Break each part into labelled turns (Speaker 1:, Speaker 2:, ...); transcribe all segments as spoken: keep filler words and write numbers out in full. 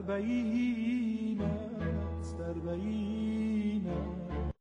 Speaker 1: بین است در بین است.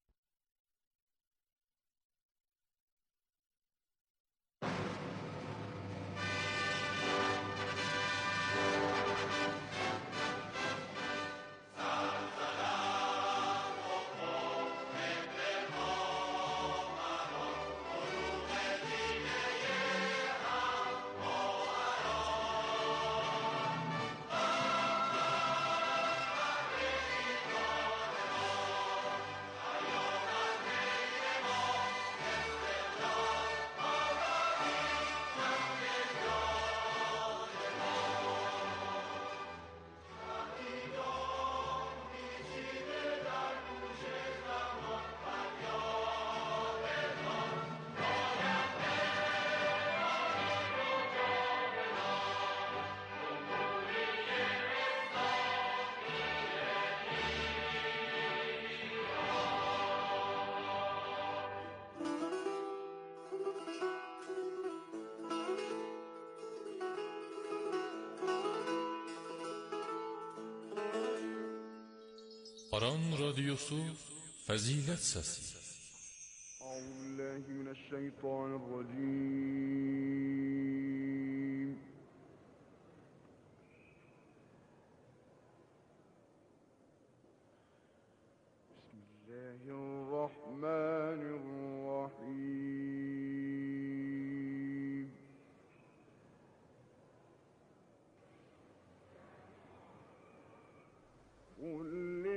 Speaker 2: Aran radyosu Fazilet Sesi.
Speaker 3: Euzubillahimineşşeytanirracim. Bismillahirrahmanirrahim. Kul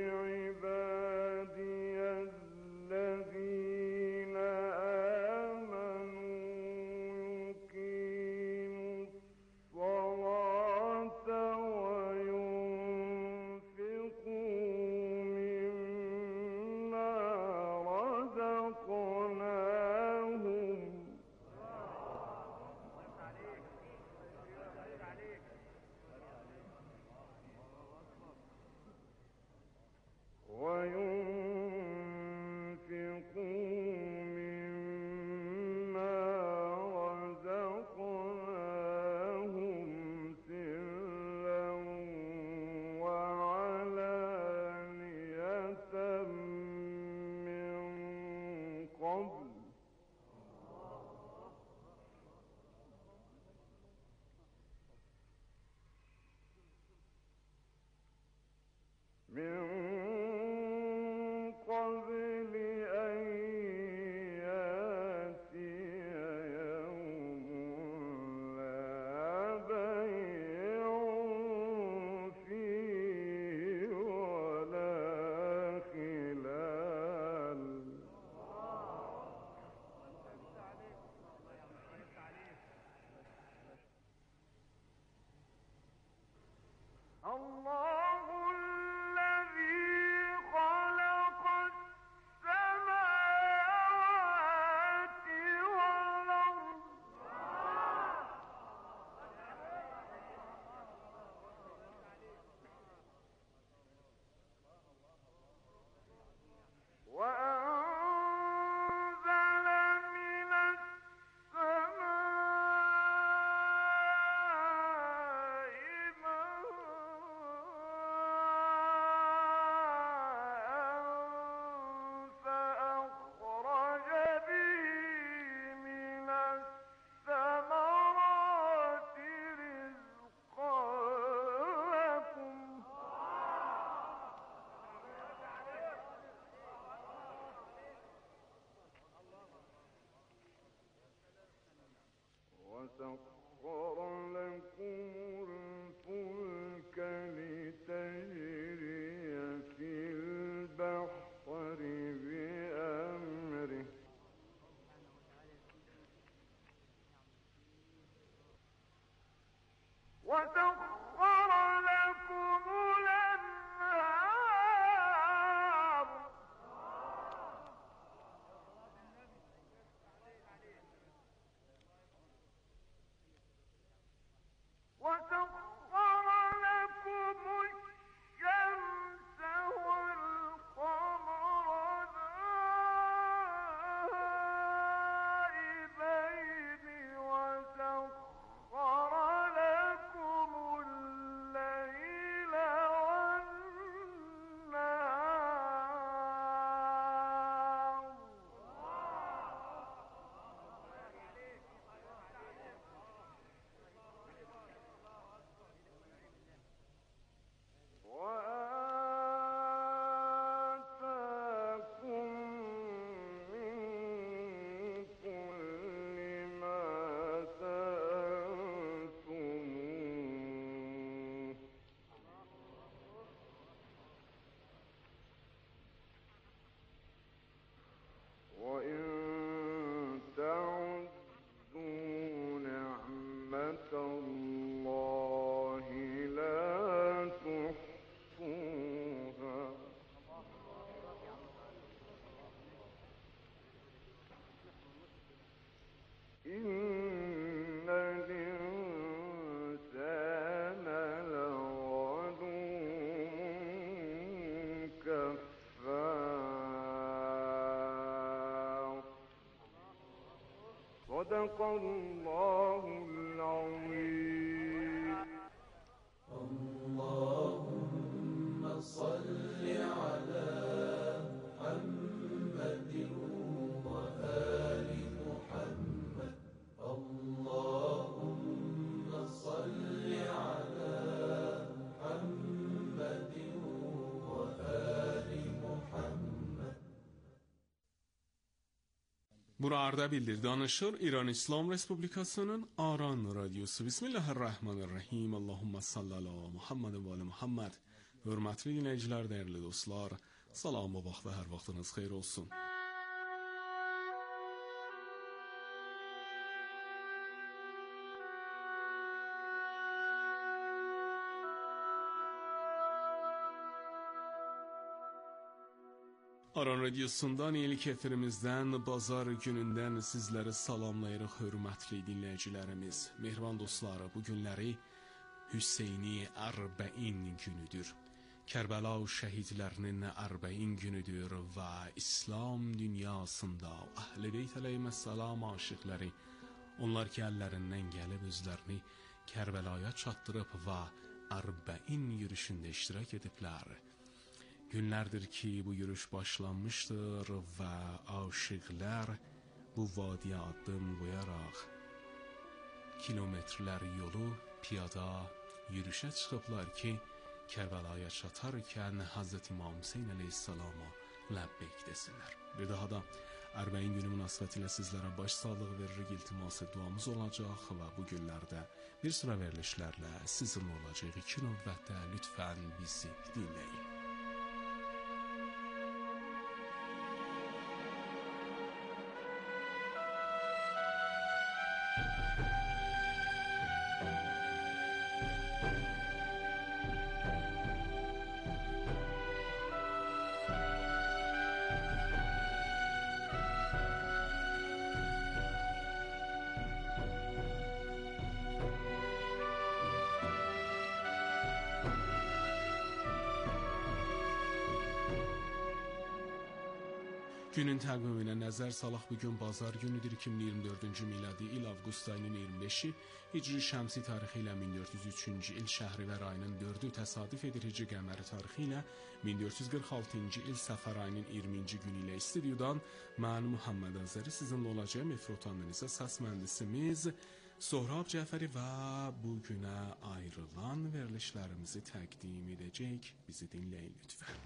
Speaker 3: وسخر لكم الفلك لتجري في البحر بأمره وسخر لكم الأنهار صدق الله العظيم.
Speaker 1: اللهم صل على محمد وآل محمد. اللهم صل على محمد وآل محمد.
Speaker 4: Burada bildir danışır İran İslam Respublikasının Aran Radyosu. Bismillahirrahmanirrahim. Allahumma salli ala Muhammed ve ala Muhammed. Hörmətli dinləyicilər, dəyərli dostlar, salam və vaxt və hər vaxtınız xeyir olsun. Aran Radyosu'ndan ilk efirimizdən, bazar günündən sizləri salamlayırıq, hörmətli dinləyicilərimiz. Mehriban dostlar, bu günləri Hüseyni Ərbəin günüdür. Kərbəla şəhidlərinin Ərbəin günüdür və İslam dünyasında Əhl-i Beyt əleyhissalam aşiqləri, onlar ki əllərindən gəlib özlərini Kərbəlaya çatdırıb və Ərbəin yürüşündə iştirak ediblər. Günlərdir ki bu yürüş başlanmışdır və aşıqlar bu vadiyə addım qoyaraq kilometrlər yolu piyada yürüşə çıxıblar ki Kərbəlaya çatarkən Hazreti İmam Hüseyn əleyhissalama ləbbeyk desinlər. Bir daha da Ərbəin günü münasibətilə sizlərə baş sağlığı veririk, iltiması duamız olacaq və bu günlərdə bir sıra verilişlərlə sizinlə olacaq. İki növbətdə lütfən bizi dinləyin. Günün təqviminə nəzər salaq, bugün bazar günüdür, iki min iyirmi dördüncü miladi il avqust ayının iyirmi beşi, Hicri şəmsi tarixi ilə min dörd yüz üçüncü il Şəhrivər ayının dördü təsadüf edir, Hicri qəməri tarixi ilə min dörd yüz qırx altıncı il Səfər ayının iyirminci günü ilə istudiodan mən Muhammed Azəri sizinlə olacağım. Efrotandan isə səs mühəndisimiz Sohrab Cəfəri və bu günə ayrılan verilişlərimizi təqdim edəcək. Bizi dinləyin lütfən.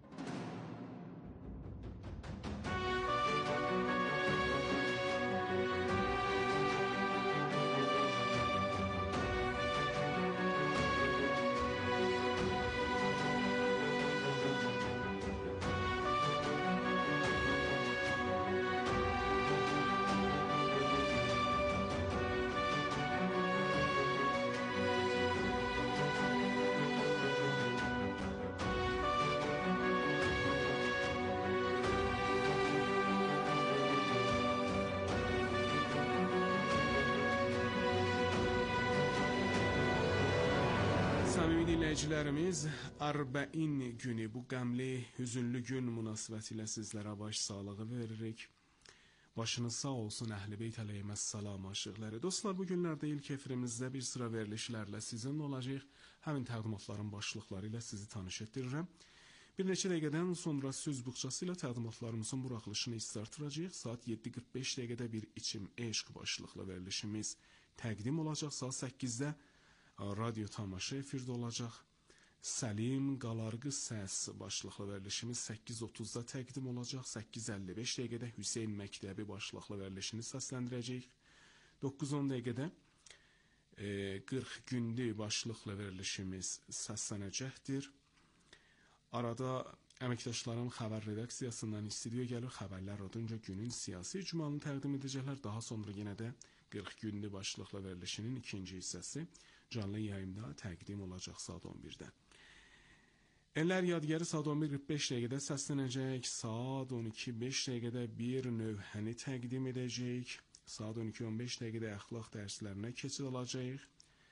Speaker 4: Səmimi dinləyicilərimiz, Ərbəin günü, bu qəmli, hüzünlü gün münasibətilə sizlərə baş sağlığı veririk. Başınız sağ olsun Əhl-i Beyt əleyhissalam aşıqları. Dostlar, bu günlərdə ilk efirimizdə bir sıra verilişlərlə sizinlə olacaq. Həmin təqdimatların başlıqları ilə sizi tanış etdirirəm. Bir neçə dəqiqədən sonra söz buxçası ilə təqdimatlarımızın buraxılışını istartıracaq. Saat yeddi qırx beş dəqiqədə bir içim eşq başlıqlı verilişimiz təqdim olacaq. Saat səkkizdə radyo tamaşa efirdə olacaq. Səlim Qalarqı səs başlıqlı verilişimiz səkkiz otuzda təqdim olacaq. səkkiz əlli beş dəqiqədə Hüseyn Məktəbi başlıqlı verilişini səsləndirəcək. doqquz on dəqiqədə e, qırx gündü başlıqlı verilişimiz səslənəcəkdir. Arada əməkdaşlarım xəbər redaksiyasından studiya gəlir, xəbərlər ardınca günün siyasi icmalını təqdim edəcəklər. Daha sonra yenə də qırx gündü başlıqlı verilişinin ikinci hissəsi canlı yayımda təqdim olacaq saat on birdə. Enlər yadgəri saat on bir qırx beş dəqiqədə səslənəcək. Saat on iki beş dəqiqədə bir növhəni təqdim edəcək. Saat on iki on beş dəqiqədə əxlaq dərslərinə keçid alacaq.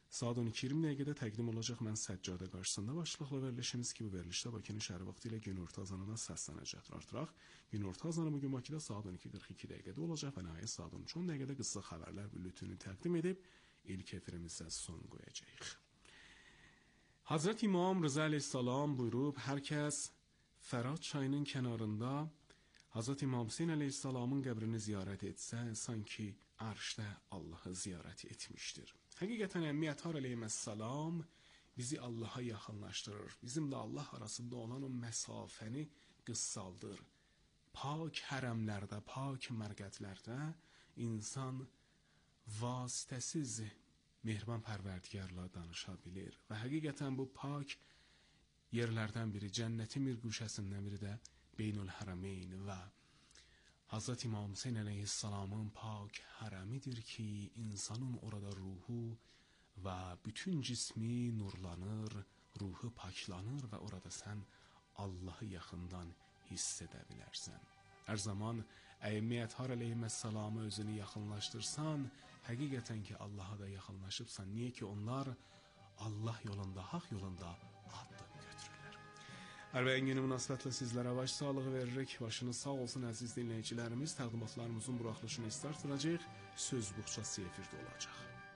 Speaker 4: Saat on iki iyirmi dəqiqədə təqdim olacaq Mən Səccadə qarşısında başlıqlı verilişimiz ki, bu verilişdə Bakının şəhər vaxtı ilə günorta azanına səslənəcəkdir. Artıraq, günorta azanı bugün Bakıda saat on iki qırx iki dəqiqədə olacaq və nəhayət saat on üç on dəqiqədə qısa xəbərlər bülletini təqdim edib ilk efirimizə son qoyacağıq. Hazreti İmam Rıza Aleyhisselam buyurub, hər kəs Fərat çayının kənarında Hazreti İmam Hüseyn Aleyhisselamın qəbrini ziyarət etsə, sanki arşda Allahı ziyarət etmişdir. Həqiqətən Əmmiyyətər Aleyhisselam bizi Allaha yaxınlaşdırır. Bizimlə Allah arasında olan o məsafəni qıssaldır. Pak hərəmlərdə, pak mərqədlərdə insan vasitəsiz mehriban pərverdigarla danışa bilir. Və həqiqətən bu pak yerlərdən biri, cənnətin bir quşəsindən biri də Beynül Hərəmeyn və Hazreti İmam Hüseyn Aleyhisselamın pak hərəmidir ki, insanın orada ruhu və bütün cismi nurlanır, ruhu paklanır və orada sən Allahı yaxından hiss edə bilərsən. Hər zaman Əmmiyyətər Aleyhisselamı özünü yaxınlaşdırsan, həqiqətən ki, Allaha da yaxınlaşıbsan. Niyə ki, onlar Allah yolunda, haq yolunda addım götürürlər. Ərbəyin günü münasibətlə sizlərə baş sağlığı veririk. Başınız sağ olsun əziz dinləyicilərimiz. Təqdimatlarımızın buraxılışını istartıracaq. Söz buxçası efirdə olacaq.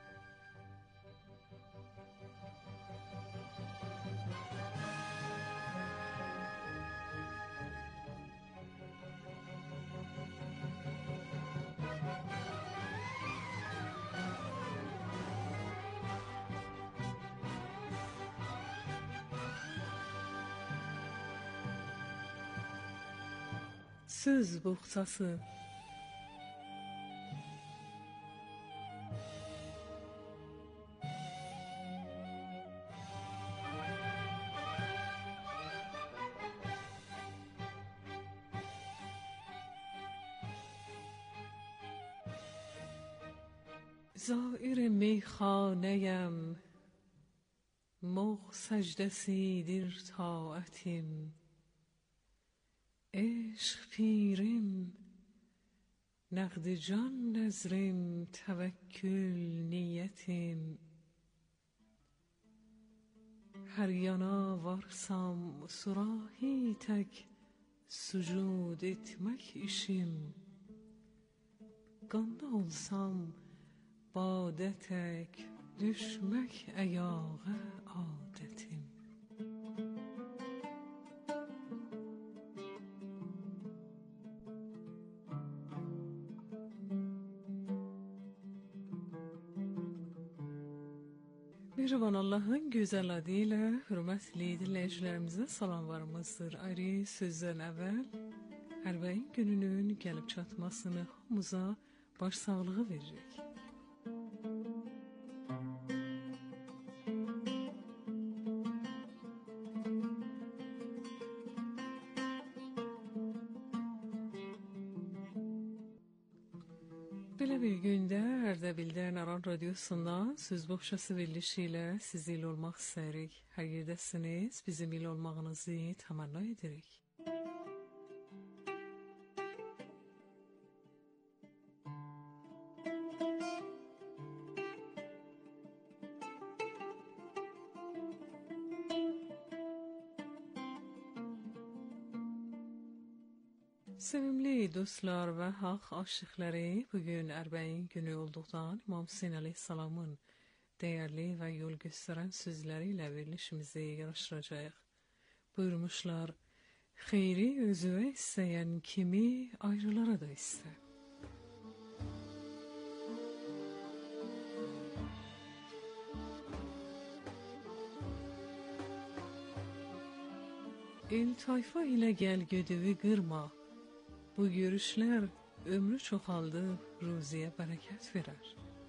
Speaker 5: Söz buxçası. زائر میخانه‌ام مغ سجدesidir taatim. عشق پیرم نقد جان نظرم توکل نیتم. her yana varsam surahi tek sucud etmek işim. Ganda olsam bade tek düşmek ayağa adetim. Mehriban Allah'ın güzel adıyla hürmetli dinleyicilerimize salamlarımızdır. Ayrı sözden evvel Ərbəyin gününün gelip çatmasını hamımıza başsağlığı verecek. Belə bir gündə Ərdəbildə Naran Radiosundan Söz Boğçası verilişi ilə sizi ilə olmaq istəyirik. Hər yerdəsiniz, bizim ilə olmağınızı təmənna edirik. Sevimli dostlar və haq aşıqları, bugün Ərbəyin günü olduqdan İmam Hüseyn Aleyhisselamın dəyərli və yol göstərən sözləri ilə verilişimizi yaraşdıracaq. Buyurmuşlar, xeyri özüvə istəyən kimi ayrılara da istə. El tayfa ilə gəl gödüvü qırma. Bu görüşlər ömrü çoxaldıb ruziyə bərəkət verər.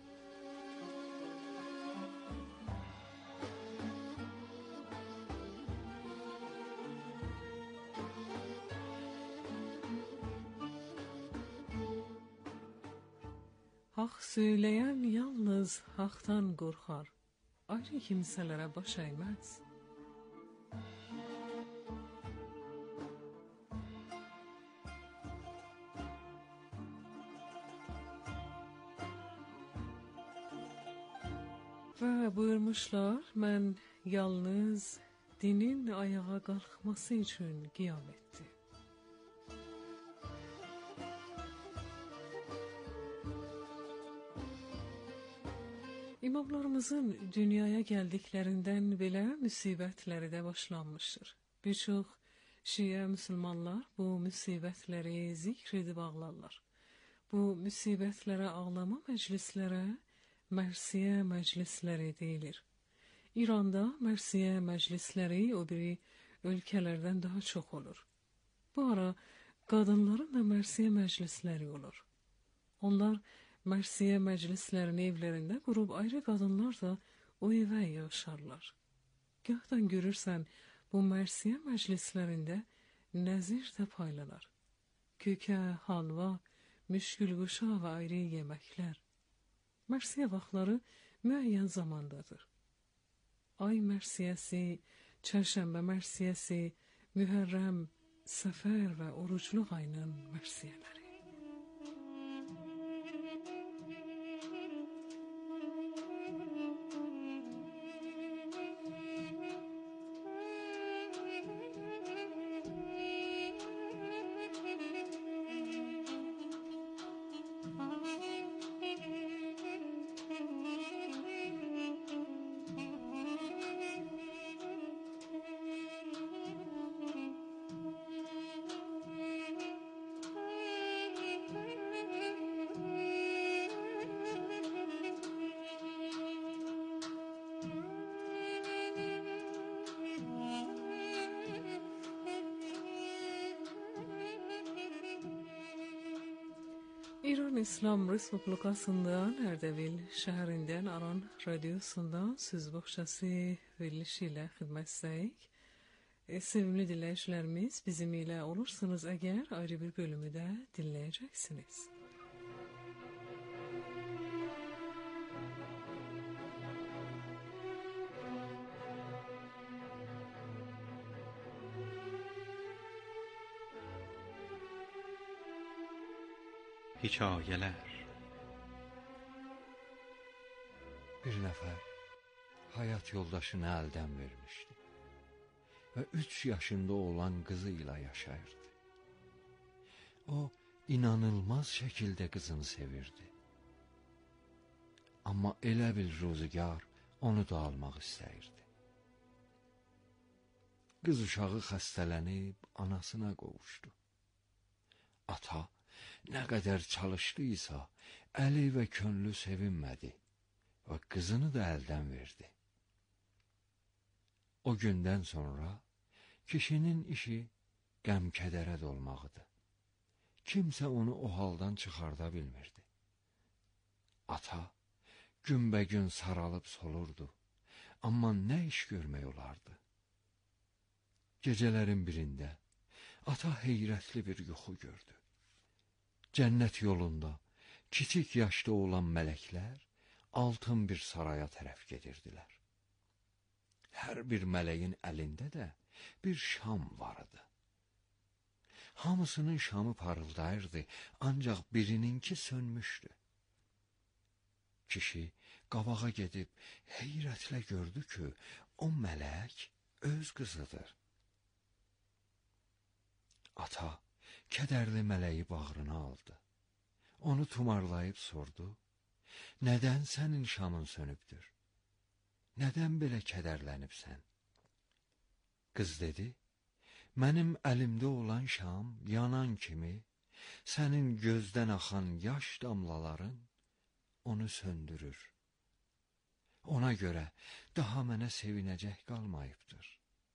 Speaker 5: Haq söyləyən yalnız haqdan qorxar, ayrı kimsələrə baş əyməz. ve buyurmuşlar, mən yalnız dinin ayağa qalxması üçün qiyam etdi. İmamlarımızın dünyaya gəldiklərindən belə müsibətləri də başlanmışdır. Bir çox Şiə müsəlmanlar bu müsibətləri zikr edib ağlarlar. Bu müsibətlərə ağlama məclislərə mərsiyə məclisləri deyilir. İranda mərsiyə məclisləri o biri ölkələrdən daha çox olur. Bu ara qadınların da mərsiyə məclisləri olur. Onlar mərsiyə məclislərini evlərində qurub ayrı qadınlar da o evə yığışarlar. Gahdan görürsən, bu mərsiyə məclislərində nəzir də paylanar. Kökə, halva, müşkül quşa və ayrı yeməklər. Mərsiyə vaxtları müəyyən zamandadır. Ay mərsiyəsi, çərşənbə mərsiyəsi, mühərrəm, səfər və orucluq ayının mərsiyələri. İran İslam Respublikasından Ərdəbil şəhərindən Aran radiosundan söz boğçası verilişi ilə xidmətdəyik. E, sevimli dinləyicilərimiz, bizim ilə olursunuz əgər, ayrı bir bölümü də dinləyəcəksiniz.
Speaker 6: Hekayələr. Bir nəfər həyat yoldaşını əldən vermişdi və üç yaşında olan qızı ilə yaşayırdı. O, inanılmaz şəkildə qızını sevirdi. Amma elə bir ruzigar onu da almaq istəyirdi. Qız uşağı xəstələnib anasına qovuşdu. Ata nə qədər çalışdıysa, əli və könlü sevinmədi və qızını da əldən verdi. O gündən sonra kişinin işi qəm-kədərə dolmaqdı. Kimsə onu o haldan çıxarda bilmirdi. Ata günbəgün saralıb solurdu, amma nə iş görmək olardı? Gecələrin birində ata heyrətli bir yuxu gördü. Cənnət yolunda kiçik yaşda olan mələklər altın bir saraya tərəf gedirdilər. Hər bir mələyin əlində də bir şam vardı. Hamısının şamı parıldayırdı, ancaq birininki sönmüşdü. Kişi qabağa gedib heyrətlə gördü ki, o mələk öz qızıdır. Ata kədərli mələyi bağrına aldı. Onu tumarlayıb sordu, nədən sənin şamın sönübdür? Nədən belə kədərlənibsən? Qız dedi, mənim əlimdə olan şam yanan kimi, sənin gözdən axan yaş damlaların onu söndürür. Ona görə daha mənə sevinəcək qalmayıbdır.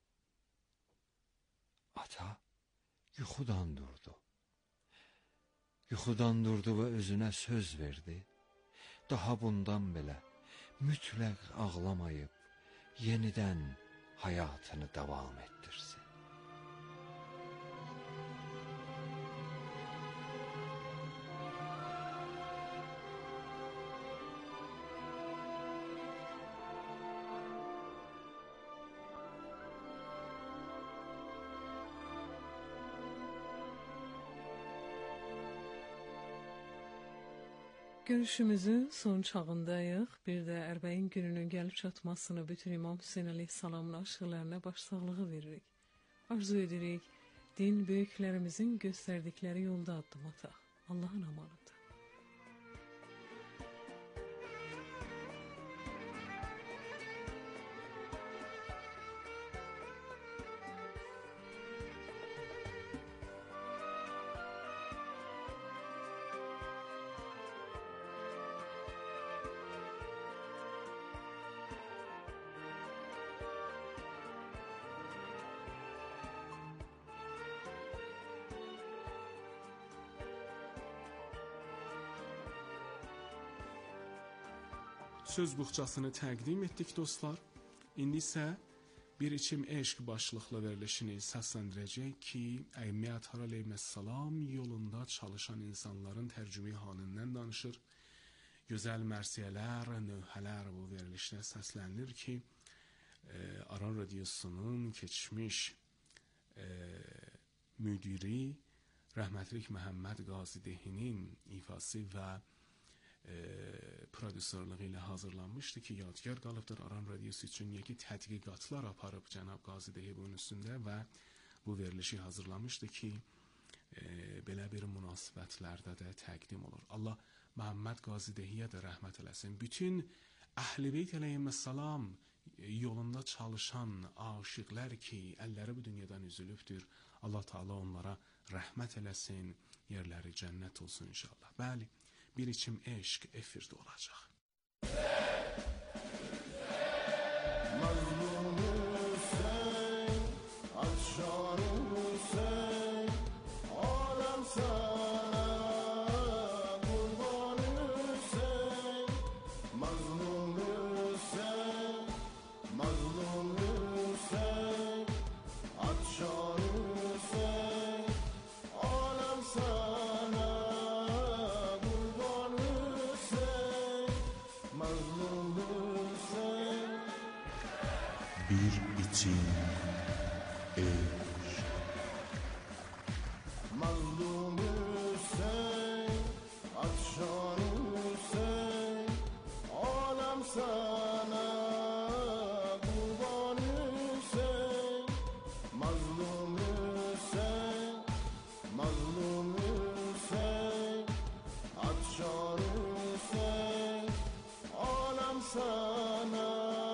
Speaker 6: Ata yuxudan durdu. Yuxudan durdu və özünə söz verdi. Daha bundan belə mütləq ağlamayıb, yenidən həyatını davam etdirsin.
Speaker 5: Görüşümüzün son çağındayıq. Bir də Ərbəyin gününün gəlib çatmasını bütün İmam Hüseyn əleyhissalamın aşıqlarına başsağlığı veririk. Arzu edirik, din böyüklərimizin göstərdikləri yolda addım ataq. Allahın amanıdır.
Speaker 4: Söz buxçasını təqdim etdik dostlar. İndi isə bir içim eşq başlıqlı verilişini səsləndirəcək ki, Əmmiyyət Əleyhissalam yolunda çalışan insanların tərcümi halindən danışır. Gözəl mərsiyələr, nöhələr bu verilişdə səslənilir ki, e, Aran Radiosunun keçmiş e, müdiri rəhmətlik Məhəmməd Qazidehinin ifası və E, prodüserlığı ilə hazırlanmışdı ki, yadgar qalıbdır. Aran Radiosu üçün yeki tədqiqatlar aparıb cənab Qazidehi bunun üstündə və bu verilişi hazırlamışdı ki, e, belə bir münasibətlərdə də təqdim olur. Allah Məhəmməd Qazidehiyə də rəhmət eləsin. Bütün Əhl-i Beyt əleyhissalam yolunda çalışan aşıqlar ki, əlləri bu dünyadan üzülübdür. Allah Taala onlara rəhmət eləsin, yerləri cənnət olsun inşallah. Bəli, bir içim eşq efirdə olacaq. Bir içim eşq.
Speaker 1: Mazlum Hüseyin, atşan Hüseyin, alem sana kurban Hüseyin. Mazlum Hüseyin, mazlum Hüseyin, atşan Hüseyin, alem sana.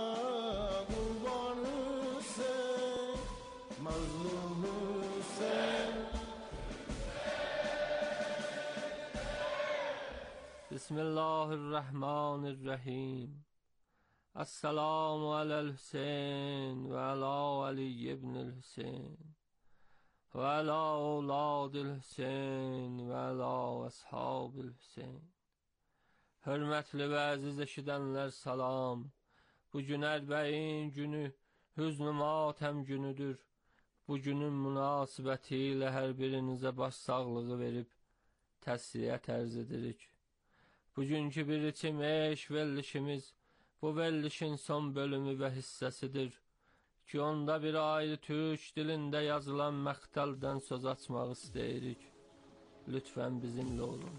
Speaker 7: Bismillahirrahmanirrahim. Esselamu alel Hüseyin ve ala Ali ibnül Hüseyin ve ala oğladil Hüseyin ve ala ashabil Hüseyin. Hürmetli ve aziz eşidenler salam. Bugün Ərbəyin günü hüznü matəm günüdür. Bu günün münasibətiyle her birinize başsağlığı verip təsliyyət ərz edirik. Bugünkü bir içim eşq verilişimiz bu verilişin son bölümü ve hissesidir ki onda bir ayrı Türk dilinde yazılan məqtəldən söz açmaq istəyirik. Lütfen bizimle olun.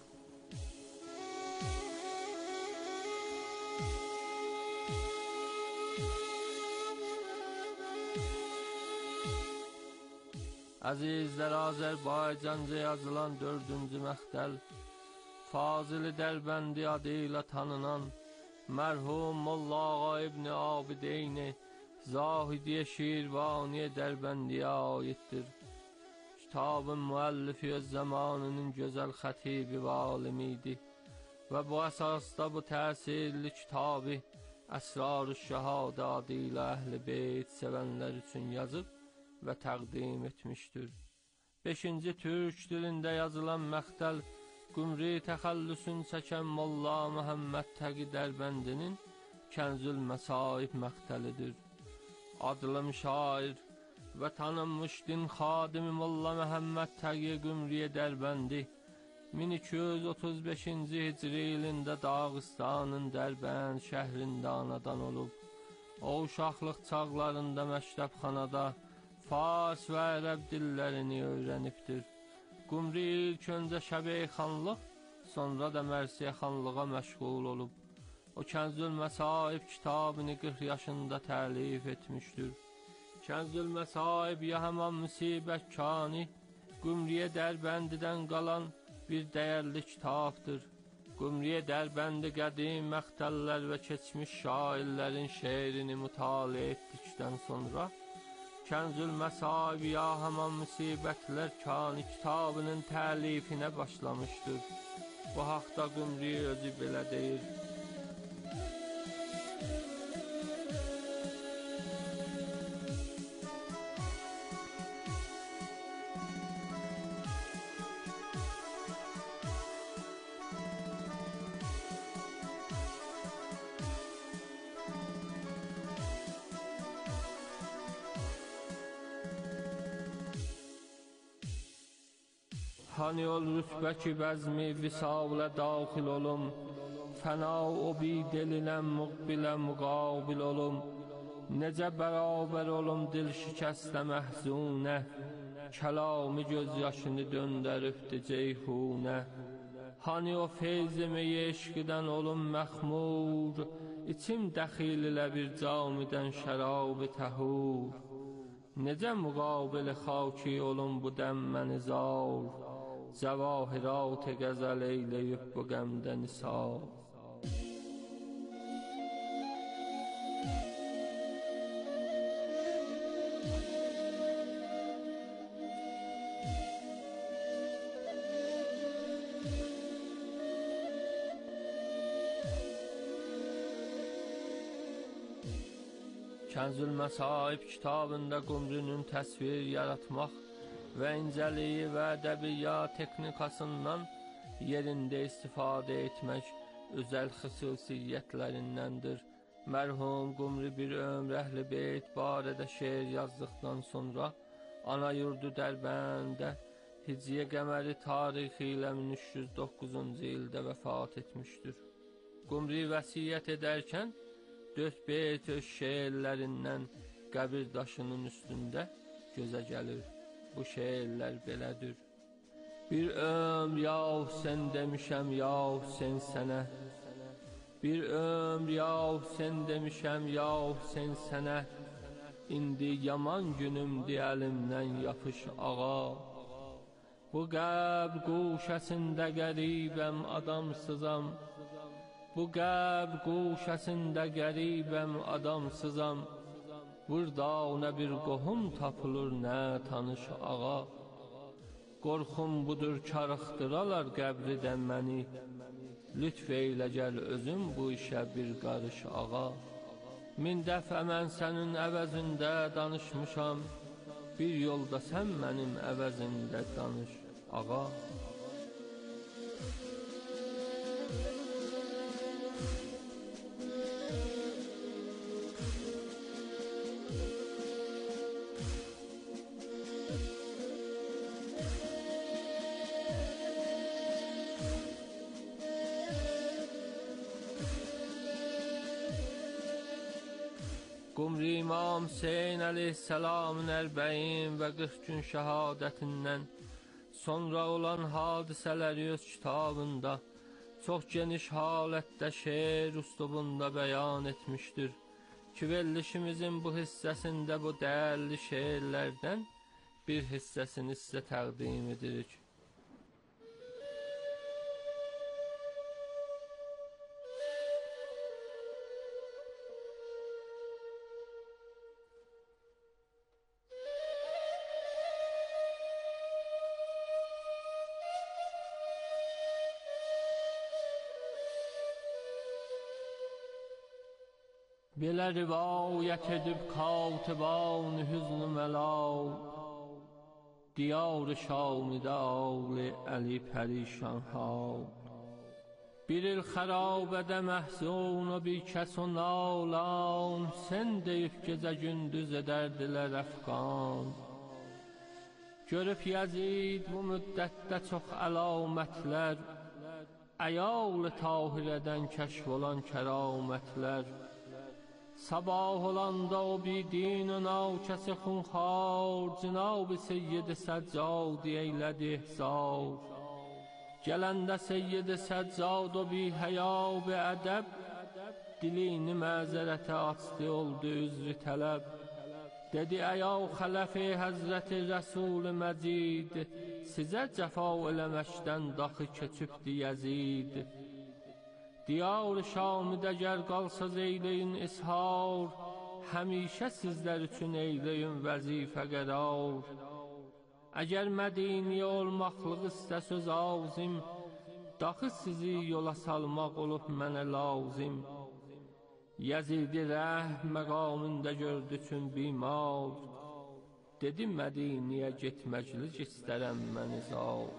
Speaker 7: Azizler, Azərbaycanca yazılan dördüncü məqtəl Fazili Dərbəndi adıyla tanınan mərhum Molla Ağa İbni Abideyni Zahidiye Şirvaniye Dərbendiyə aittir. Kitabın müəllifi öz zamanının gözəl xətibi və alimiydi və bu əsasda bu təsirli kitabı Əsrar-ı Şəhadə adıyla Əhl-i Beyt sevənlər üçün yazıb və təqdim etmişdir. Beşinci Türk dilində yazılan məqtəl Qumri təxəllüsün çəkən Molla Məhəmməd Təqi Dərbəndinin Kənzül Məsaib məqtəlidir. Adlı şair və tanınmış din xadimi Molla Məhəmməd Təqi Qumriyə Dərbəndi min iki yüz otuz beşinci hicri ilində Dağıstanın Dərbənd şəhrində anadan olub. O uşaqlıq çağlarında məktəbxanada fars və ərəb dillərini öyrənibdir. Qumri ilk öncə şəbeyxanlıq, sonra da Mərsiyə xanlığa məşğul olub. O Kənzül Məsaib kitabını qırx yaşında təlif etmişdir. Kənzül Məsaib ya həman müsibət kani, Qumriyə Dərbənddən qalan bir dəyərli kitabdır. Qumriyə Dərbəndi qədim məxtəllər və keçmiş şairlərin şeirini mütaliə etdikdən sonra Kənzül Məsaib ya həman müsibətlər kani kitabının təlifinə başlamışdır. Bu haqda Qumri özü belə deyir. Hani ol rütbə ki bəzmi visalə daxil olum, fəna o bi deliləm müqbilə müqabil olum, necə bərabər olum dil şikəstə məhzunə, kəlami göz yaşını döndəribdi ceyhunə. Hani o feyzimi eşqidən olum məxmur, içim dəxil ilə bir camidən şərab-ı təhur, necə müqabili xaki olum bu dəm məni zar, zəvahirat-ı qəzəl eyləyib bu qəmdə nisar. Kənzül Məsaib kitabında Qumrinin təsvir yaratmaq və incəliyi və ədəbiyyat texnikasından yerində istifadə etmək özəl xüsusiyyətlərindəndir. Mərhum Qumri bir ömr Əhl-i Beyt barədə şeir yazdıqdan sonra ana yurdu Dərbəndə Hicriyə qəməri tarixi ilə min üç yüz doqquzuncu ildə vəfat etmişdir. Qumri vəsiyyət edərkən dörd beyt öz şeirlərindən qəbir daşının üstündə gözə gəlir. Bu şeirlər belədir. Bir ömr ya Hüseyn demişəm ya Hüseyn sənə, bir ömr ya Hüseyn demişəm ya Hüseyn sənə, indi yaman günümdür əlimdən yapış ağa. Bu qəbr quşəsində qəribəm adamsızam, bu qəbr quşəsində qəribəm adamsızam, burada nə bir qohum tapılır, nə tanış ağa. Qorxum budur karıxdıralar qəbridən məni, lütf eylə gəl özüm bu işə bir qarış ağa. Min dəfə mən sənin əvəzində danışmışam, bir yolda sən mənim əvəzində danış ağa. Qumri İmam Hüseyn əleyhissalamın ərbəin və qırx gün şəhadətindən sonra olan hadisələri öz kitabında çox geniş halətdə şeir üslubunda bəyan etmişdir ki, verilişimizin bu hissəsində bu dəyərli şeirlərdən bir hissəsini sizə təqdim edirik. Belə rivayət edib katiban hüznü məlal, diyar-ı Şamidə ağlı Əli pərişan hal. Bir il xərabədə məhzun o bir kəs o nalan, sən deyib gecə gündüz edərdilər əfqan. Görüb Yəzid bu müddətdə çox əlamətlər, əyal-ı Tahirədən kəşf olan kəramətlər. Sabah olanda o bidin o navkəsi xunxar, Cənab-ı Seyyid-i Səccadi eylədi ihzar. Gələndə Seyyid-i Səccad o bi həya bi ədəb, dilini məzərətə açdı, oldu üzrü tələb. Dedi əyav xələfi Həzrəti Rəsul-i Məcid, sizə cəfa eləməkdən daxı keçibdi Yəzid. Diyar-ı Şamidə gər qalsaz eyləyin ishar, həmişə sizlər üçün eyləyin vəzifə qərar. Əgər Mədiniyə olmaqlıq istə söz ağzım, daxı sizi yola salmaq olub mənə lazım. Yəzid-i rəh məqamında gördü üçün bimar, dedi Mədiniyə getməklik istərəm mən izar.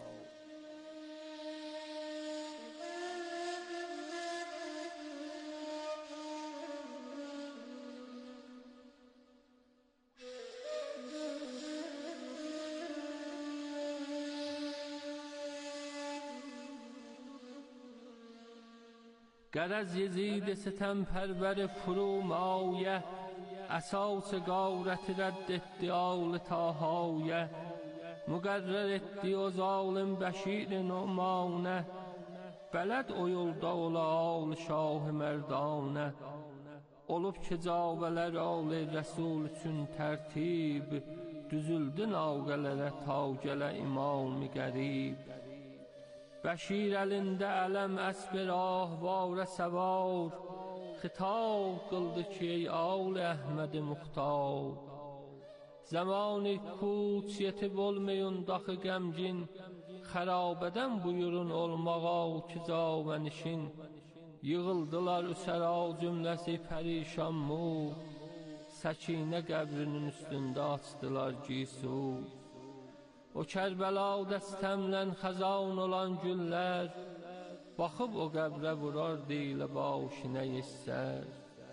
Speaker 7: Qərəz Yezid-i sitəmpərvər furumayə, əsas qavrəti rədd etdi ağlı tahayə. Müqərrər etdi o zalim Bəşir-i Numanə, bələd o yolda ola ağlı şah-ı mərdanə. Olub ki cavələr ağlı Rəsul üçün tərtib, düzüldü nağələrə ta gələ imam-ı qərib. Bəşir əlində ələm əsbir ahvarə səvar, xitab qıldı ki ey ağlı Əhməd-i Muxtar. Zamanı kuç yetib olmayın daxı qəmgin, xərabədən buyurun olmağa ki cavənişin. Yığıldılar üsəra cümləsi pərişan mu, Səkinə qəbrinin üstündə açdılar gisu. O Kərbəladə stəmlən xəzan olan güllər, baxıb o qəbrə vurar deyilə başinə yessər.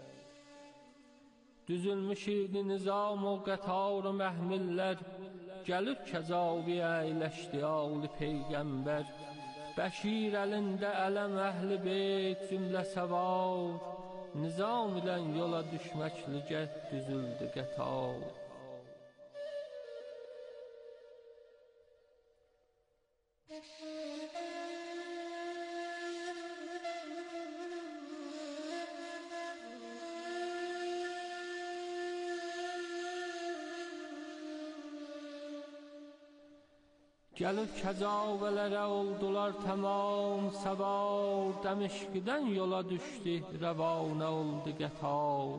Speaker 7: Düzülmüş idi nizam o qətar-ı məhmillər, gəlib kəzaviyə əyləşdi ağlı Peyğəmbər. Bəşir əlində ələm əhli beyt cümlə səvar, nizam ilə yola düşməkligə düzüldü qətar. Gəlib kəcavələrə oldular tamam səvar, Dəməşqdən yola düşdü, rəvanə oldu qətar.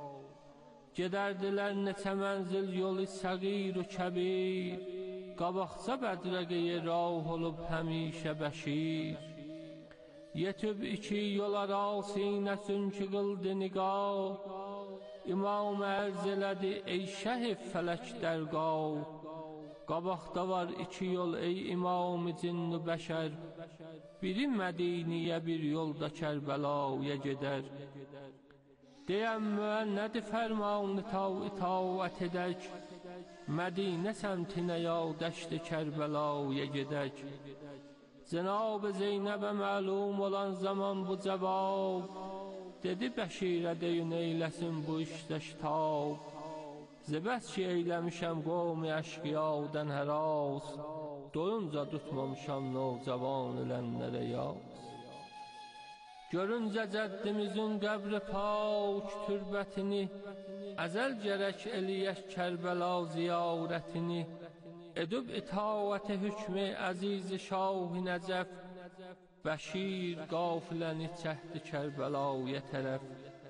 Speaker 7: Gedərdilər neçə mənzil yolu səğir u kəbir, qabaqca bədrəqəyə rah olub həmişə Bəşir. Yetib iki yola rasinə çünki qıldı niqah, İmam ərz elədi ey şəhif fələk dərgah. Qabaqda var iki yol ey imam-ı cinn-i bəşər, biri Mədiniyə bir yolda Kərbəlaya gedər. Deyəm müənnədi fərmanı tav itaət edək, Mədinə səmtinə ya dəşti Kərbəlaya gedək. Cenab-ı Zeynəbə məlum olan zaman bu cavab, dedi Bəşirə deyin eyləsin bu işdə şitab. Zəbəs ki eyləmişəm qovmi əşqiyadan həras, doyunca tutmamışam navcavan ölənlərə yaz. Görüncə cəddimizin qəbri pak türbətini, əzəl gərək eləyək Kərbəla ziyarətini. Edib itaəti hükmü əziz-i şah-ı Nəcəf, Bəşir qafiləni çəhdi Kərbəlaya tərəf.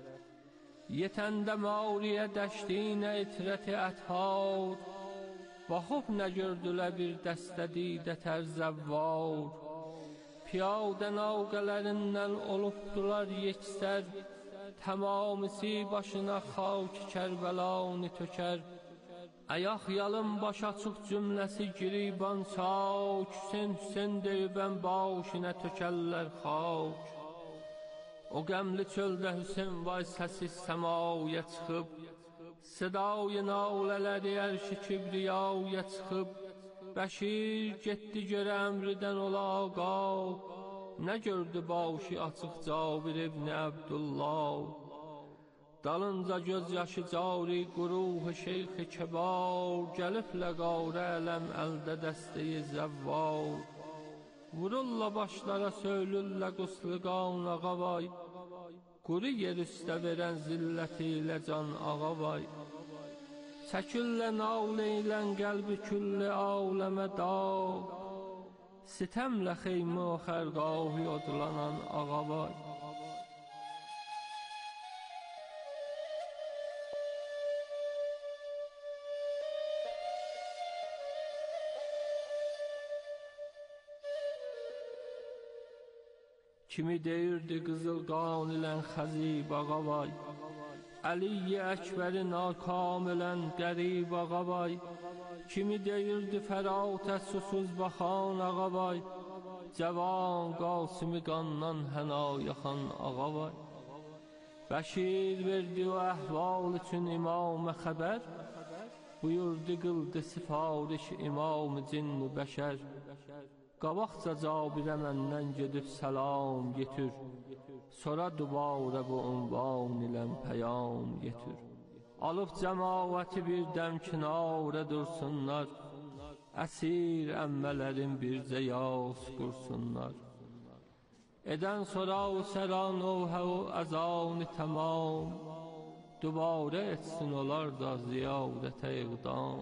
Speaker 7: Yetəndə Mauriyə dəştinə itrəti ətvar, baxıb nə gördülə bir dəstə didə tərzəvvar. Piyadə nağələrindən olubdular yeksər, Təmamisi başına xak Kərbəlanı tökər. Ayaq yalın baş açıq cümləsi giriban çak, Hüseyn Hüseyn deyibən başına tökərlər xak. O qəmli çöldə Hüseyn vay səsi səmaya çıxıb, Sədayı nalələri ərşi kibriyaya çıxıb. Bəşir getdi görə əmridən ola aqa, Nə gördü başı açıq Cabir ibn Əbdullah. Dalınca göz yaşı cari quruh şeyx-i kəbar, Gəlib ləqarə ələm əldə dəstəyi zəvvar. Vurulla başlara söylürlə quslu qan ağavay, quru yer üstə verən zilləti ilə can ağavay. Çəkillə navlə ilən qəlbi külli ağləmə dağ, sitəmlə xeymə o xərqav yodlanan ağavay. Kimi deyirdi qızıl qan ilən xəzib ağavay, Əli-i Əkbəri nakam ilən qərib ağavay. Kimi deyirdi fərautə susuz baxan ağavay, Cavan Qasimi qandan həna yaxan ağavay. Bəşir verdi o əhval üçün imam-ı xəbər, Buyurdu qıldı sifariş imam-ı cinn-i bəşər. Qabaqca Cabirə məndən gedib səlam getir, Sonra dubarə bu ünvan ilən pəyam getir. Alıb cəmaəti birdən kinarə dursunlar, Əsir əmmələrin bircə yas qursunlar. Edən sorav səran ovhə o əzan-ı tamam, Dubarə etsin olar da ziyarətə iqdam.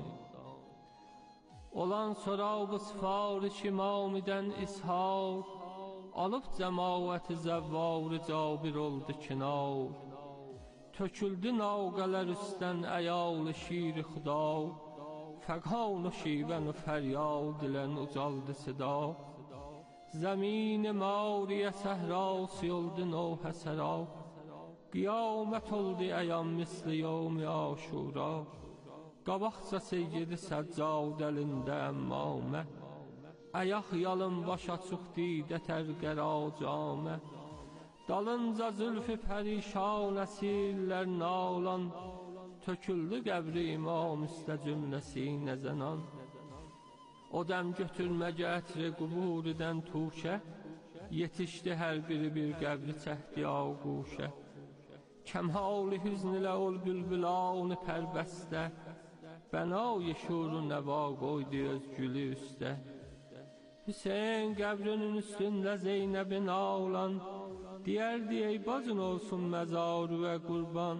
Speaker 7: Olan sorav-ı sifariş imamidən ishar, Alıb cəmaəti zəvvar-ı Cabir oldu kinar. Töküldü nağələr üstdən əyal-ı şir-i xuda, Fəqan-ı şivən-ı fəryad ilən ucaldı sıda. Zəmin-i mariyə səhrası oldu novhə səra, Qiyamət oldu əyam misli yevm-i aşura. Qabaqca seyyidi səccad əlində əmmamə, Əyaq yalın baş açıq didə tərqəracamə. Dalınca zülfü pərişan əsirlər nalan, Töküldü qəbri imam üstə cümləsi nəzənan. O dəm götürməcə ətri quburidən tuşə, Yetişdi hər biri bir qəbri çəhdi ağuşə. Kəmhal-i hüzn ilə ol bülbülan-ı pərbəstə, Bənay-ı şur-u nəva qoydu öz gülü üstə. Hüseyin qəbrinin üstündə Zeynəbin ağlan, Deyərdi ey bacın olsun məzarı və qurban.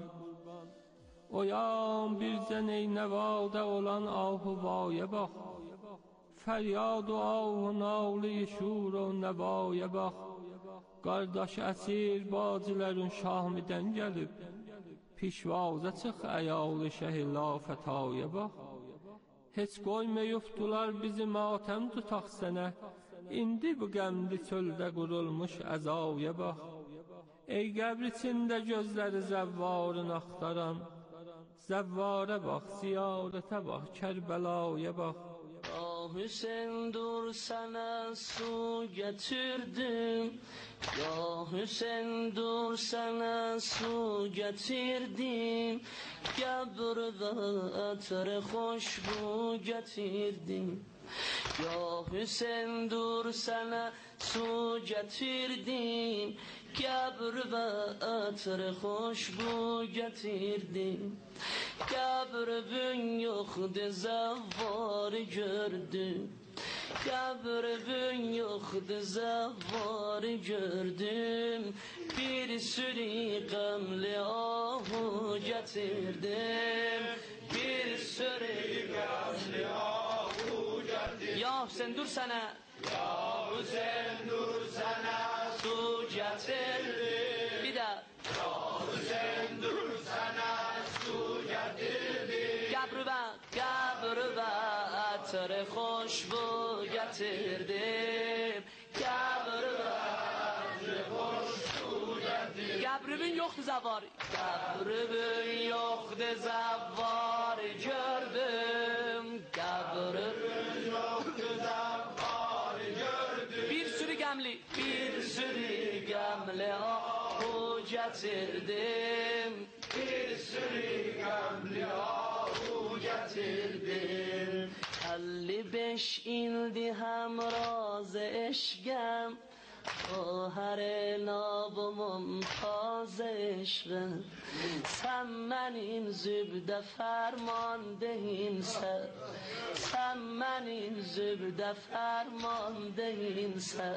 Speaker 7: Oyan bircə neynəvada olan ahuvaya bax, Fəryad-ı ahu navli-i şur-u nəvaya bax. Qardaş əsir bacıların şahmidən gəlib, Pişvaza çıx əyal-ı şəhilafətaya bax. Heç qoymayıbdılar bizi matəm tutaq sənə, İndi bu qəmli çöldə qurulmuş əzaya bax. Ey qəbr içində gözləri zəvvarın axtaran, Zəvvara bax, ziyarətə bax, Kərbəlaya bax.
Speaker 8: Ya Hüseyin dur sana su getirdim, Ya Hüseyin dur sana su getirdim, Qəbr və ətri xoşbu getirdim. Ya Hüseyin dur sana su getirdim, Qəbr və ətri xoşbu getirdim. Qəbrin yoxdur zəvvarı gördüm, Qəbrin yoxdur zəvvarı gördüm, Bir sürü qəmli ahu getirdim, Bir sürü qəmli ahu getirdim. Ya Hüseyin dur sənə, Ya Hüseyin dur sənə su getirdim. Bir də Ya Hüseyin dur sənə Qəbr və, qəbr və ətri xoşbu getirdim, Qəbr və ətri xoşbu getirdim. Qəbrimin yoxdur zəvvarı, Qəbrimin yoxdur zəvvarı gördüm, Qəbrimin yoxdur zəvvarı gördüm. Bir sürü qəmli, bir sürü qəmli ahu getirdim, Bir sürü qəmli ahu getirdim. Elli beş ildi həmraz eşqəm, O hər nabımın taz eşqəm. Sən mənim zübdə fərman deyimsən, Sən mənim senin zübde fermandeyim sen.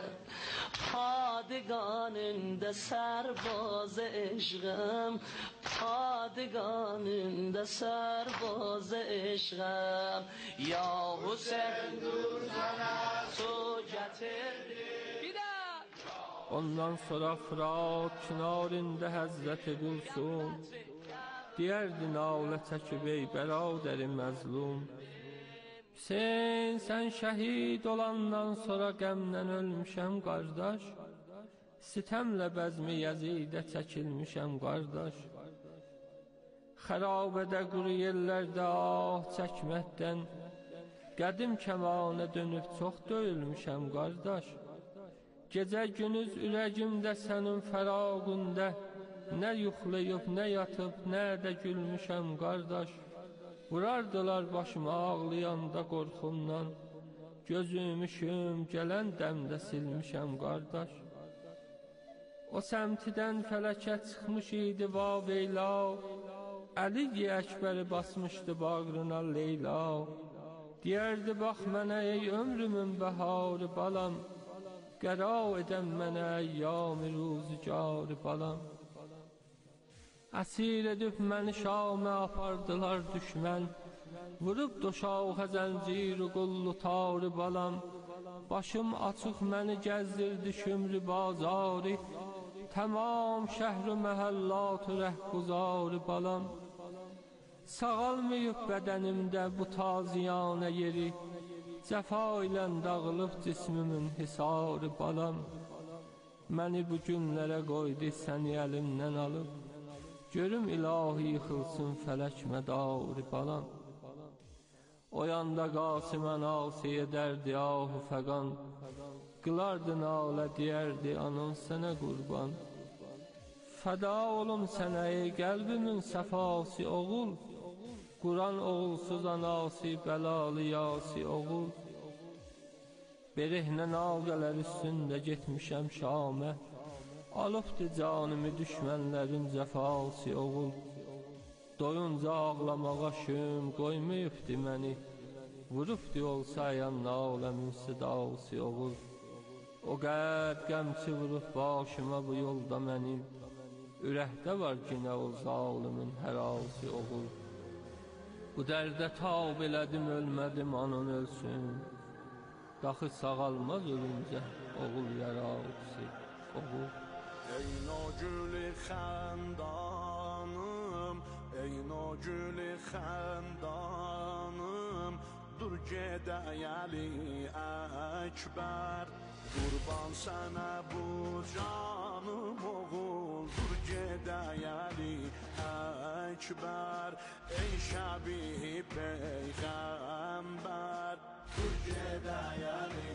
Speaker 8: Padiganında serbaz eşğim, padiganında serbaz eşğim. Ya Hüseyin dur sana su getirdi.
Speaker 7: Ondan sonra Fırat kinarında Həzrəti Gülsüm deyərdi nalə çəkib ey bəradəri məzlum. Hüseyin, sən şəhid olandan sonra qəmdən ölmüşəm qardaş. Sitəmlə bəzmi Yəzidə çəkilmişəm qardaş. Xərabədə quru yerlərdə ah çəkməkdən qədim kəmanə dönüb çox döyülmüşəm qardaş. Gecə günüz ürəgimdə sənin fərağında nə yuxlayıb, nə yatıb, nə də gülmüşəm qardaş. Vurardılar başıma ağlayanda qorxumdan, gözümüşüm gələn dəmdə silmişəm qardaş. O səmtidən fələkət çıxmış idi Vaveyla, Əli Əkbəri basmışdı bağrına Leyla. Deyərdi bax mənə ey ömrümün bəharı balam, qəra edən mənə əyyam-ı ruzigarı balam. Əsir edib məni Şamə apardılar düşmən, vurub doşağa zəncir-i qullu tarı balam. Başım açıq məni gəzdirdi şümrü bazarı, tamam şəhr-ü məhəllat-ı rəhquzarı balam. Sağalmayıb bədənimdə bu taziyanə yeri, cəfa ilə dağılıb cismimin hisarı balam. Məni bu günlərə qoydu səni əlimdən alıb, görüm ilahi yıxılsın fələk mədarı balam. O yanda Qasimə nasi edərdi ahu fəqan, qılardı nalə deyərdi anan sənə qurban. Fəda olum sənə ey qəlbimin səfası oğul, Quran oğulsuz anası bəlalı yasi oğul. Berihnə nağələr üstündə getmişəm Şamə, alıbdı canımı düşmənlərin cəfası oğul. Doyunca ağlamağa şüm qoymayıbdı məni, vurubdu olsa yan naləmin sidası oğul. O qəd qəmçi vurub başıma bu yolda mənim, ürəkdə var yenə o zalimin hərası oğul. Bu dərdə tab elədim ölmədim anan ölsün, daxı sağalmaz ölüncə oğul yarası oğul.
Speaker 1: Ey nogülü xəndanım, ey nogülü xəndanım, dur gedəyəli Əkbər. Qurban sənə bu canım oğul, dur gedəyəli Əkbər. Ey şəbih peyğəmbər, dur gedəyəli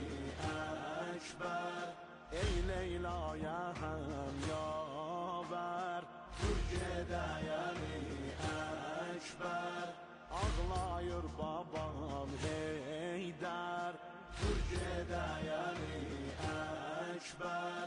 Speaker 1: Əkbər. Ey Leyla'ya həm yavər, dur gedəyəli Əkbər. Ağlayır babam Heydər, dur gedəyəli Əkbər.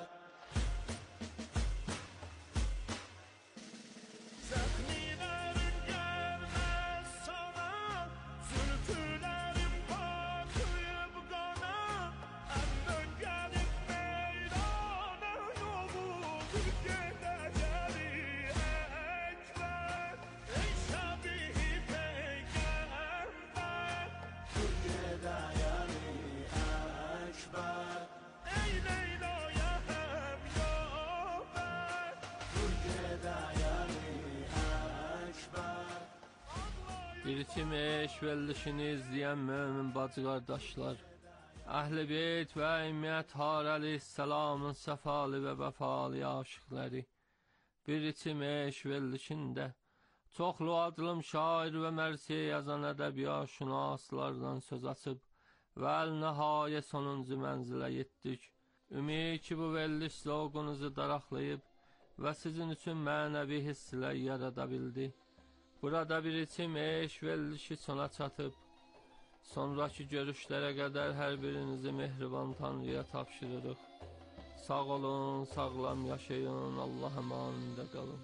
Speaker 1: Zəxmilərin gəlməz sana, zülfülərin bakıyıb qana, əndən gəlib meydana yolu, dur gedəyəli Əkbər. Ey şəbih peyğəmbər, dur gedəyəli Əkbər. Ey Leyla'ya həm yavər, dur gedəyəli Əkbər.
Speaker 7: İlkim eş verilişini izləyən mömin bacı qardaşlar, Əhl-i Beyt və İmmət Har əleyhissalamın səfalı və vəfalı aşıqları, bir içim eş verilişində çoxlu adlım şair və mərsiyə yazan ədəbiyyatşünaslardan söz açıb və əl-nəhayyə sonuncu mənzilə yetdik. Ümid ki, bu veriliş zövqunuzu daraqlayıb və sizin üçün mənəvi hisslər yarada bildi. Burada bir içim eş verilişi sona çatıb. Sonraki görüşlərə qədər hər birinizi mehriban Tanrıya tapşırırıq. Sağ olun, sağlam yaşayın, Allah əmanində qalın.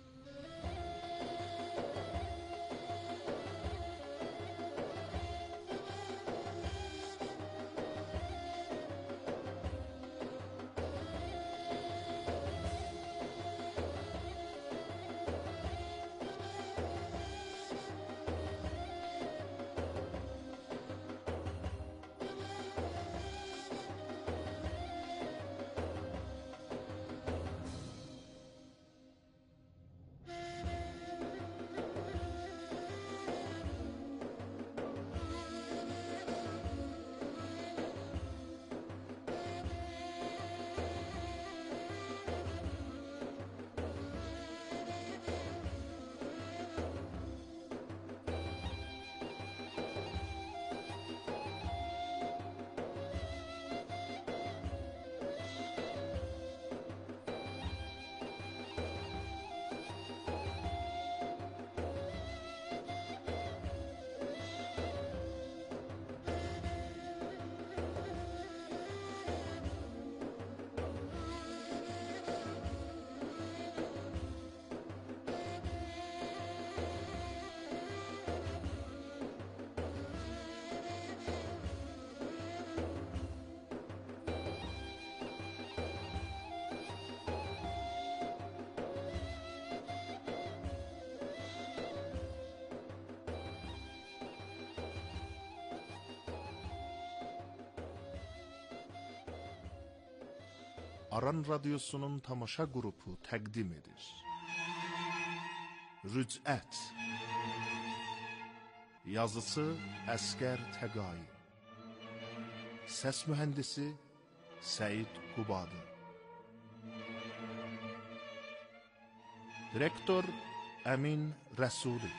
Speaker 9: Aran Radyosu'nun tamaşa qrupu təqdim edir. Rücət. Yazısı Əskər Təqai. Səs mühəndisi Səid Qubadı. Direktor Əmin Rəsuli.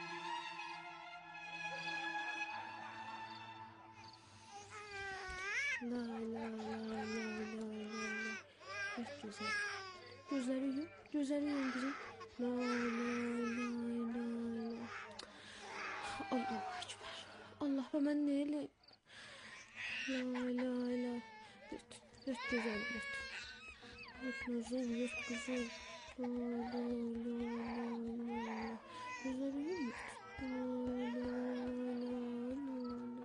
Speaker 10: La la la la la la la. Çok güzel. Gözleri yum, gözleri yum kızım. La la la la la. Allahu Ekber. Allah be ben neyle? La la la. Yut, yut güzel yut. Yut kızım, yut kızım. La la la la la. Gözleri yum yut. La la la la.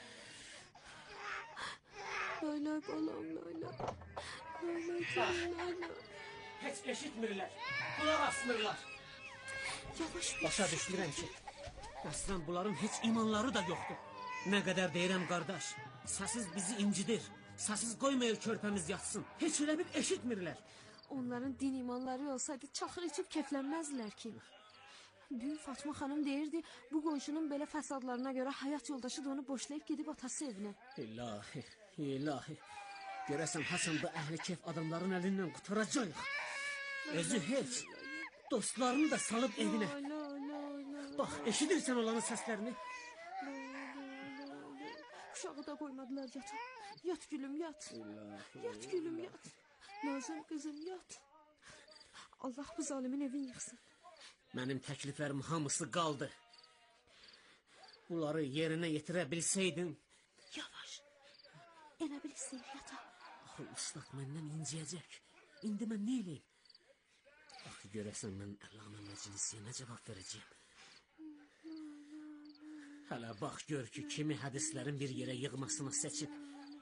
Speaker 10: Layla balam layla. Layla canım layla.
Speaker 11: Heç eşitmirlər, qulaq asmırlar.
Speaker 10: Yavaş bir
Speaker 11: Başa düşürəm ki, əslən bunların heç imanları da yoxdur. Nə qədər deyirəm qardaş, səsiz bizi incidir, səsiz qoymayır körpəmiz yatsın. Heç elə bir eşitmirlər.
Speaker 10: Onların din imanları olsaydı çaxır içib keflənməzdilər ki. Dün Fatma xanım deyirdi, bu qonşunun belə fəsadlarına görə həyat yoldaşı da onu boşlayıb gedib atası evinə.
Speaker 11: İlahi, ilahi. Görəsən Hasan bu əhli kef adamların əlindən qutaracaq. Özü heç, dostlarını da salıb evinə. Bax, eşidirsən olanın səslərini.
Speaker 10: Uşağı da qoymadılar yata. Yat gülüm yat. Yat gülüm yat. Nazım qızım yat. Allah bu zalimin evini yıxsın.
Speaker 11: Mənim təkliflərim hamısı qaldı. Bunları yerinə yetirə bilsəydin.
Speaker 10: Yavaş. Elə bil istəyir yata.
Speaker 11: Axı ustad məndən inciyəcək. İndi mən nə eləyim? Axı görəsən mən Əllamə məclisiyə nə cavab verəcəyim? Hələ bax gör ki, kimi hədislərin bir yerə yığmasını seçib.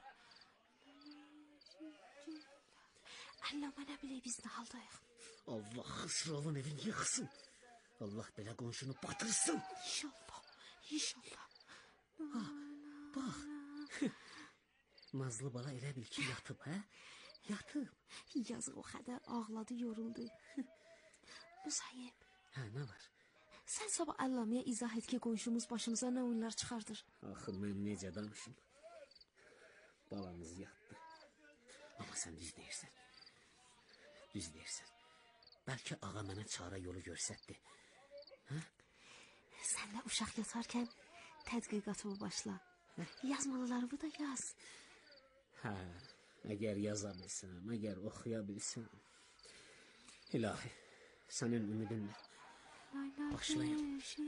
Speaker 10: Əllamə nə bilək biz nə haldayıq?
Speaker 11: Allah Xısrovun evini yıxsın. Allah belə qonşunu batırsın.
Speaker 10: İnşallah, inşallah.
Speaker 11: Ha, bax. Nazlı bala elə bil ki, yatıb, hə? Yatıb.
Speaker 10: Yazıq o qədər ağladı, yoruldu. Müsayib.
Speaker 11: Hə, nə var?
Speaker 10: Sən sabah Əllamıya izah et ki, qonşumuz başımıza nə oyunlar çıxardır.
Speaker 11: Axı, mən necə danışım? Balanız yatdı. Amma sən düz deyirsən. Düz deyirsən. Bəlkə ağa mənə çara yolu görsətdi. Hə?
Speaker 10: Sən də uşaq yatarkən tədqiqatımı başla. Yazmalılarımı da yaz.
Speaker 11: Hə, əgər yaza bilsəm, əgər oxuya bilsəm. İlahi, sənin ümidinlə. Başlayın.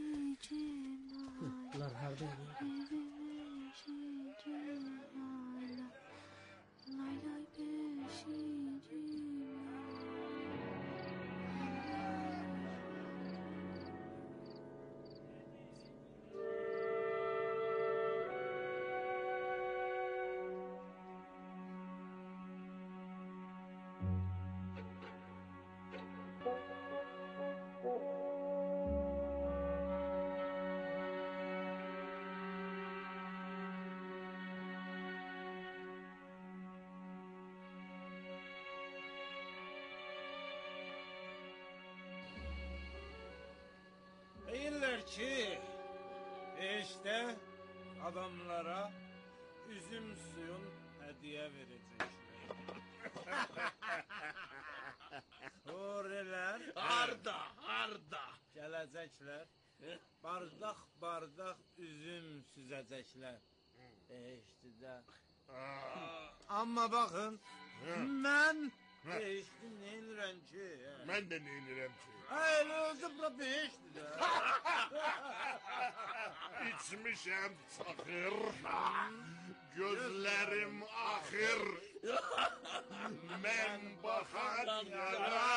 Speaker 11: Bunlar harada olur?
Speaker 12: Deyirlər ki, işte adamlara üzüm suyun hediye verecekler. Huriler
Speaker 1: Harda, harda?
Speaker 12: gelecekler. Bardak bardak üzüm süzecekler. Eştidə. Amma baxın, mən eşdim neyinirəm ki?
Speaker 9: Mən də neyinirəm ki?
Speaker 12: Elə oldu bura eştidə.
Speaker 9: İçmişəm çaxır, gözlərim axır. Mən baxan yana,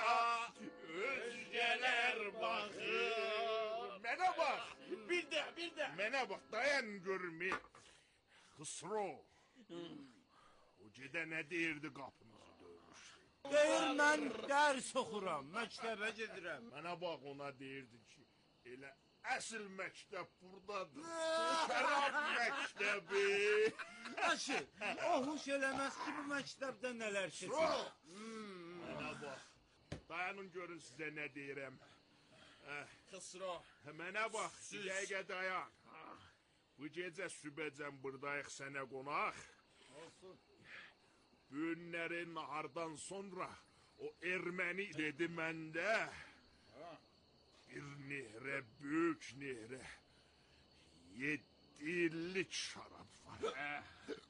Speaker 9: özgələr baxır. Mənə bax,
Speaker 12: Bir də, bir də.
Speaker 9: mənə bax, dayan görmür. Xısro, o gedə nə deyirdi qapımızı dövmüşdü.
Speaker 12: Deyir mən dərs oxuram, məktəbə gedirəm.
Speaker 9: Mənə bax, ona deyirdi ki, elə əsl məktəb buradadır. Şərab məktəbi,
Speaker 12: Qardaşı, o huş eləməz ki, bu məktəbdə nələr keçir.
Speaker 9: Mənə bax. Dayanın görün sizə nə deyirəm.
Speaker 1: Xısro.
Speaker 9: Mənə bax, bir dəqiqə dayan. Bu gecə sübəcən buradayıq sənə qonaq.
Speaker 1: Olsun.
Speaker 9: Bu günlərin nahardan sonra o erməni dedi məndə. Bir nehrə, böyük nehrə. Yeddi illik şarab var.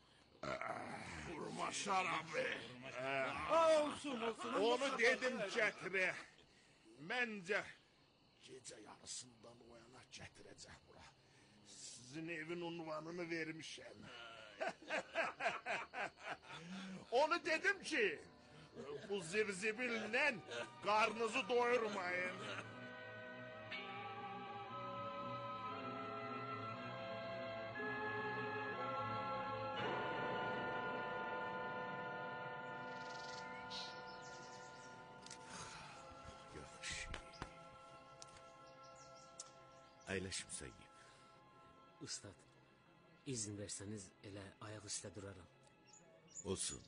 Speaker 9: Vurma şarabı.
Speaker 12: Olsun, olsun.
Speaker 9: Onu dedim gətirə. Məncə gecə yarısından oyana gətirəcək bura. Sizin evin unvanını vermişəm. Onu dedim ki, bu zirzibillə qarnınızı doyurmayın.
Speaker 13: Əyləş Müsəyyib.
Speaker 11: Ustad, izin versəniz elə ayaq üstə duraram.
Speaker 13: Olsun.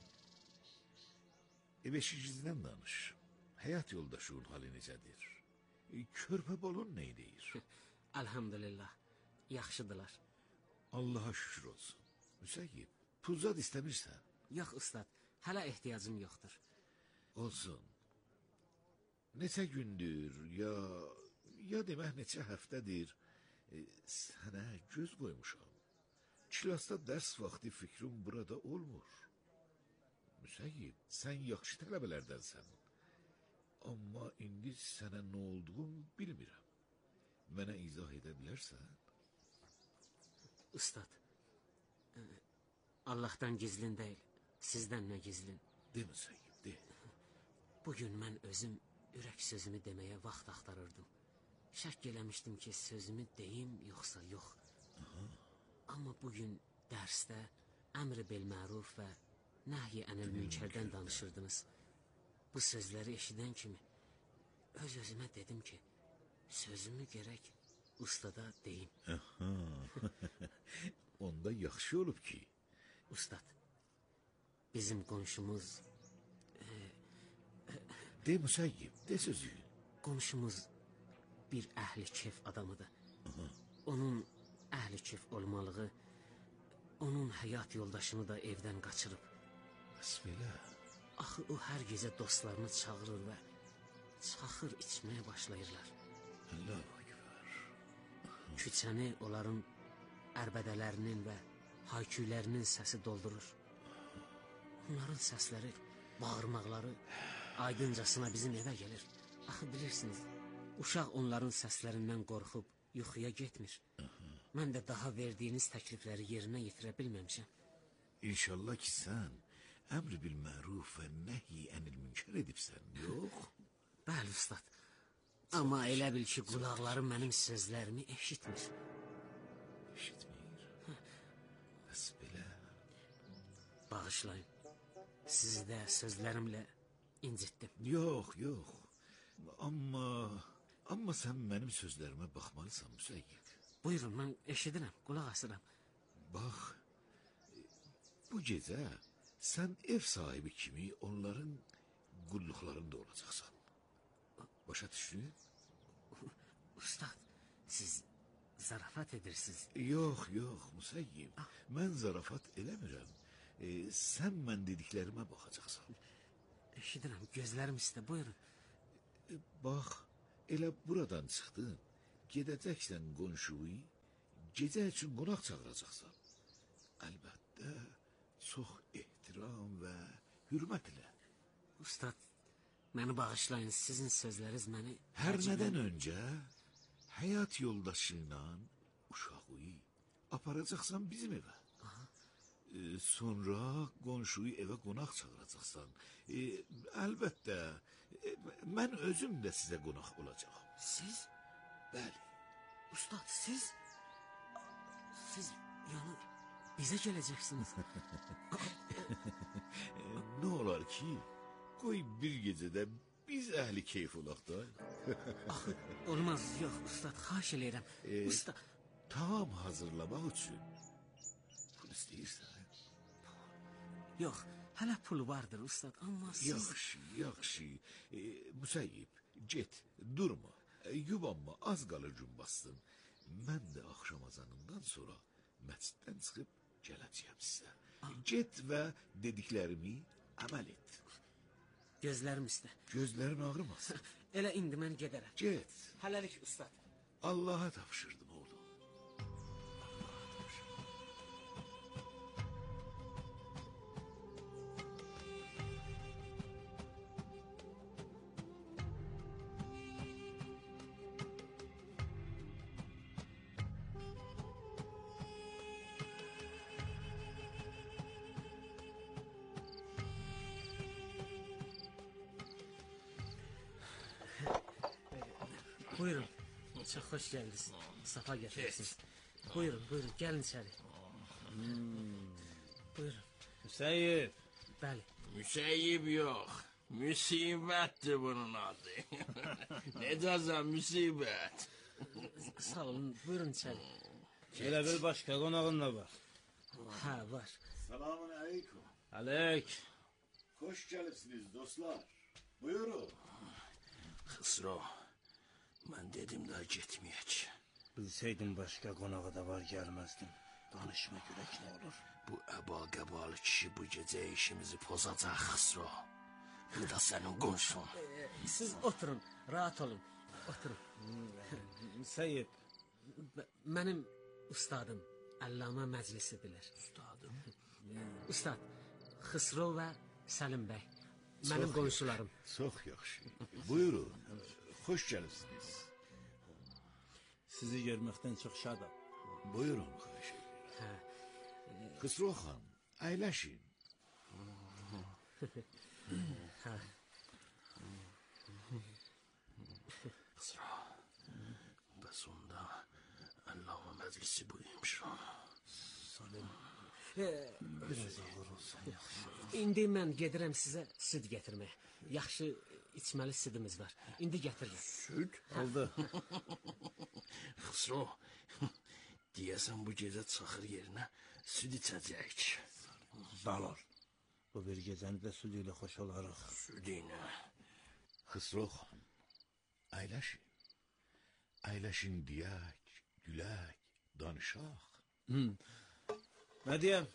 Speaker 13: Ev eşicinizdən danış. Həyat yoldaşının hali necədir? Körpə bolun nə deyir?
Speaker 11: Elhamdülillah, yaxşıdırlar.
Speaker 13: Allaha şükür olsun. Müsəyyib, pulzad istəmirsən?
Speaker 11: Yox ustad, hələ ehtiyacım yoxdur.
Speaker 13: Olsun. Neçə gündür, ya... Ya demək neçə həftədir e, sənə göz qoymuşam. Kilasda dərs vaxtı fikrim burada olmur. Müsəyyib, sən yaxşı tələbələrdənsən. Amma indi sənə nə olduğunu bilmirəm. Mənə izah edə bilərsən?
Speaker 11: Ustad, e, Allahdan gizlin deyil, sizdən nə gizlin?
Speaker 13: De Müsəyyib, de.
Speaker 11: Bugün mən özüm ürək sözümü deməyə vaxt axtarırdım. Şək eləmişdim ki, sözümü deyim, yoxsa yox. Aha. Amma bugün dərsdə əmr-i bil-məruf və nəhy-i ənil münkərdən danışırdınız. Bu sözləri eşidən kimi öz-özümə dedim ki, sözümü gərək ustada deyim.
Speaker 13: Aha. Onda yaxşı olub ki.
Speaker 11: Ustad, bizim qonşumuz... E,
Speaker 13: e, de Müsəyyib, de sözü.
Speaker 11: Qonşumuz... bir əhli kef adamıdır. Aha. Onun əhli kef olmalığı, onun həyat yoldaşını da evdən qaçırıb.
Speaker 13: Bəs belə?
Speaker 11: Axı o hər gecə dostlarını çağırır və çaxır içməyə başlayırlar.
Speaker 13: Allahu Ekber.
Speaker 11: Küçəni onların ərbədələrinin və hayküylərinin səsi doldurur. Onların səsləri, bağırmaqları aydıncasına bizim evə gəlir. Axı bilirsiniz, uşaq onların səslərindən qorxub yuxuya getmir. Aha. Mən də daha verdiyiniz təklifləri yerinə yetirə bilməmişəm.
Speaker 13: İnşallah ki sən əmr bil məruf və nəhy ənil münkər edibsən, yox?
Speaker 11: Bəli, ustad. Amma elə bil ki, qulaqları mənim sözlərimi eşitmir.
Speaker 13: Eşitmir? Bəs belə?
Speaker 11: Bağışlayın. Sizi də sözlərimlə incitdim.
Speaker 13: Yox, yox. Amma... Amma sən mənim sözlərimə baxmalısan, Müsəyyib.
Speaker 11: Buyurun, mən eşidirəm, qulaq asıram.
Speaker 13: Bax, bu gecə sən ev sahibi kimi onların qulluqlarında olacaqsan. Başa düşdün?
Speaker 11: Ustad, siz zarafat edirsiniz.
Speaker 13: Yox, yox, Müsəyyib. Ah. Mən zarafat eləmirəm. E, sən mən dediklərimə baxacaqsan.
Speaker 11: Eşidirəm, gözlərim üstə, buyurun.
Speaker 13: E, bax, elə buradan çıxdın, gedəcəksən qonşuyu, gecə üçün qonaq çağıracaqsan. Əlbəttə, çox ehtiram və hürmət ilə.
Speaker 11: Ustad, məni bağışlayın, sizin sözləriniz məni...
Speaker 13: Hər nədən öncə həyat yoldaşı ilə uşağı aparacaqsan bizim evə. E, sonra qonşuyu evə qonaq çağıracaqsan. E, əlbəttə, e, mən özüm də sizə qonaq olacağam.
Speaker 11: Siz?
Speaker 13: Bəli.
Speaker 11: Ustad, siz? Siz, yəni, bizə gələcəksiniz.
Speaker 13: Nə olar ki, qoy bir gecədə biz əhli keyf olaq da.
Speaker 11: Axı, olmaz, yox, ustad, xahiş eləyirəm.
Speaker 13: E,
Speaker 11: Ustad.
Speaker 13: Tam hazırlamaq üçün pul istəyirsən.
Speaker 11: Yox, hələ pul vardır ustad, amma siz...
Speaker 13: Yaxşı, yaxşı. E, Müsəyyib, get, durma. E, yubanma, az qalır gün bastın. Mən də axşam azanından sonra məsciddən çıxıb gələcəyəm sizə. Get və dediklərimi əməl et.
Speaker 11: Gözlərim üstə.
Speaker 13: Gözlərin ağrımasın.
Speaker 11: Elə indi mən gedərəm.
Speaker 13: Get.
Speaker 11: Hələlik ustad.
Speaker 13: Allah'a tapşırdım oğlum.
Speaker 11: Buyurun. Çok hoş geldiniz. Safa getirdiniz. Buyurun, buyurun. Gelin içeri.
Speaker 12: Hmm.
Speaker 11: Buyurun.
Speaker 12: Müseyyib.
Speaker 11: Bəli.
Speaker 1: Müseyyib yok. Müsibettir bunun adı. Ne dersen müsibet.
Speaker 11: Sağ olun. Buyurun içeri.
Speaker 12: Elə bir başka qonağın da var.
Speaker 11: Ha, var.
Speaker 13: Selamun aleyküm.
Speaker 12: Aleyk.
Speaker 13: Hoş geldiniz dostlar. Buyurun.
Speaker 1: Hısro. Ben dedim daha gitmeyek.
Speaker 12: Bilseydim başka qonağı da var gelmezdim. Danışma görək ne olur.
Speaker 1: Bu eba gebalı kişi bu gece işimizi pozacak Hısro. Bu da senin komşun.
Speaker 11: Ee, siz oturun, rahat olun. Oturun.
Speaker 12: Müseyyib.
Speaker 11: Mənim ustadım Allama Məclisidirlər.
Speaker 1: Ustadım?
Speaker 11: Ustad, Xısro və Səlim bəy. Mənim qonşularım.
Speaker 13: Çox yaxşı. Buyurun. Hoş gəldiniz.
Speaker 12: Sizi görməkdən çox şadam.
Speaker 13: Buyurun, xahiş edirəm. Xısro xan, əyləşin.
Speaker 1: Hısro. Bəs onda Allama Məclisi buymuş.
Speaker 12: Salim.
Speaker 11: Biraz ağır olsun. İndi mən gedirəm sizə süd gətirməyə. Yaxşı içməli südümüz var. İndi gətirirəm.
Speaker 12: Süd? Aldı.
Speaker 1: Hısro. Deyəsən bu gecə çaxır yerinə süd içəcəyik.
Speaker 12: Dalal. Bu bir gecəni də süd ilə xoş olarıq.
Speaker 1: Süd ilə.
Speaker 13: Xısro xan, əyləşin. Əyləşin deyək, gülək, danışaq.
Speaker 12: Hı. Nə deyəm,